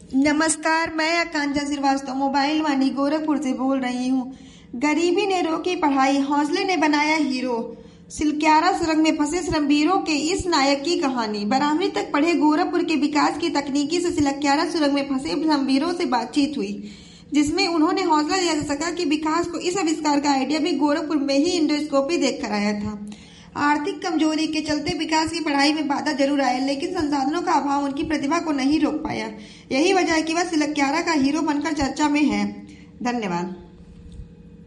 नमस्कार, मैं आकांक्षा श्रीवास्तव मोबाइल वाणी गोरखपुर से बोल रही हूँ। गरीबी ने रोकी पढ़ाई, हौसले ने बनाया हीरो। सिलक्यारा सुरंग में फंसे श्रमवीरों के इस नायक की कहानी। 12वीं तक पढ़े गोरखपुर के विकास की तकनीकी से सिलक्यारा सुरंग में फंसे श्रमवीरों से बातचीत हुई, जिसमें उन्होंने हौसला दिया जा सका कि विकास को इस आविष्कार का आइडिया भी गोरखपुर में ही इंडोस्कोपी देखकर आया था। आर्थिक कमजोरी के चलते विकास की पढ़ाई में बाधा जरूर आया, लेकिन संसाधनों का अभाव उनकी प्रतिभा को नहीं रोक पाया। यही वजह है कि वह सिलक्यारा का हीरो बनकर चर्चा में है। धन्यवाद।